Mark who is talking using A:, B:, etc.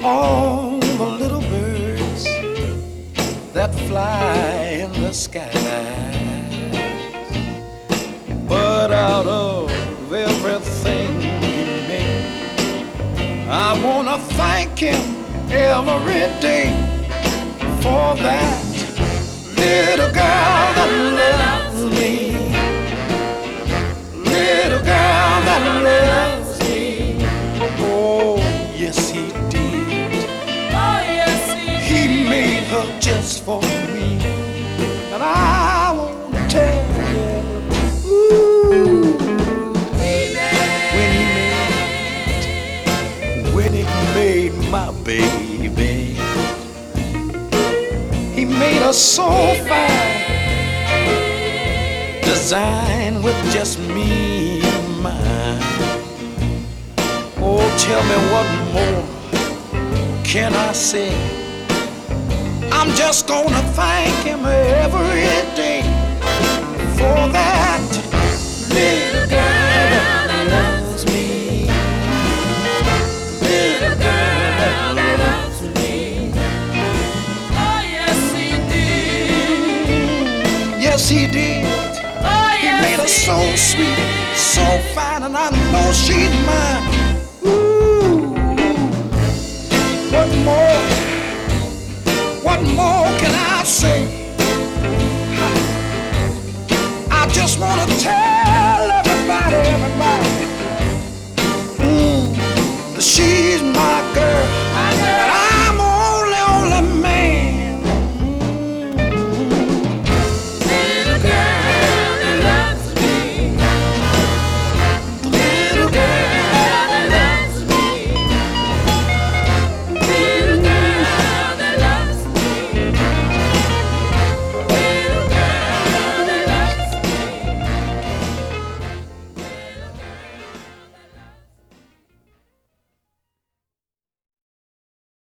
A: all the little birds that fly in the sky. But out of everything he made, I wanna thank him every day for that little girl that loves me, little girl that loves me. Oh, yes he did.
B: Oh, yes,
A: He made her just for me, and I wanna tell you, ooh, when he made my baby, he made her so fine, designed with just me in mind. Oh, tell me what more can I say? I'm just gonna thank him every day for that little girl that loves me, little girl that loves me.
B: oh, yes, he did.
A: Yes, he did.
B: Oh,
A: He
B: yes,
A: made her so
B: did.
A: sweet, so fine, and I know she's mine. Ooh, what more? What more can I say? I just wanna tell everybody, that she's my girl.